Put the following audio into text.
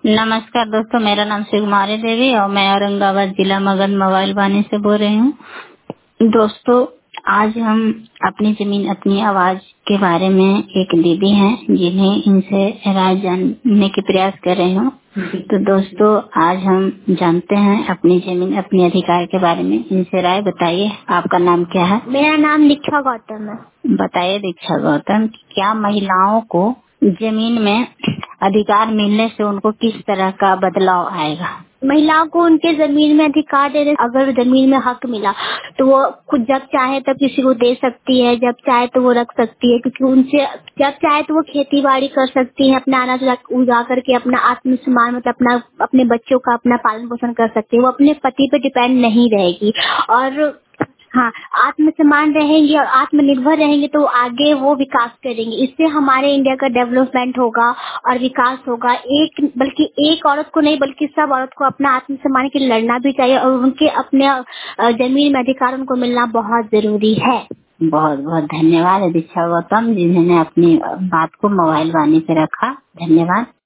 नमस्कार दोस्तों, मेरा नाम शिवकुमारी देवी और मैं औरंगाबाद जिला मगध मोबाइल वाणी से बोल रही हूँ। दोस्तों, आज हम अपनी जमीन अपनी आवाज के बारे में एक दीदी हैं जिन्हें इनसे राय जानने के प्रयास कर रही हूँ। तो दोस्तों, आज हम जानते हैं अपनी जमीन अपने अधिकार के बारे में। इनसे राय बताइए, आपका नाम क्या है? मेरा नाम दीक्षा गौतम है। बताइए दीक्षा गौतम, क्या महिलाओं को जमीन में अधिकार मिलने से उनको किस तरह का बदलाव आएगा? महिलाओं को उनके जमीन में अधिकार देने, अगर जमीन में हक मिला तो वो खुद जब चाहे तब किसी को दे सकती है, जब चाहे तो वो रख सकती है, क्योंकि उनसे जब चाहे तो वो खेती बाड़ी कर सकती है, अपना अनाज उगा करके अपना आत्मसम्मान मतलब अपना अपने बच्चों का अपना पालन पोषण कर सकती है। वो अपने पति पे डिपेंड नहीं रहेगी और हाँ, आत्मसम्मान रहेंगे और आत्मनिर्भर रहेंगे तो आगे वो विकास करेंगे। इससे हमारे इंडिया का डेवलपमेंट होगा और विकास होगा। एक बल्कि एक औरत को नहीं बल्कि सब औरत को अपना आत्मसम्मान के लिए लड़ना भी चाहिए और उनके अपने जमीन में अधिकार उनको मिलना बहुत जरूरी है। बहुत बहुत धन्यवाद दीक्षा गौतम, जिन्होंने अपनी बात को मोबाइल वाणी पे रखा। धन्यवाद।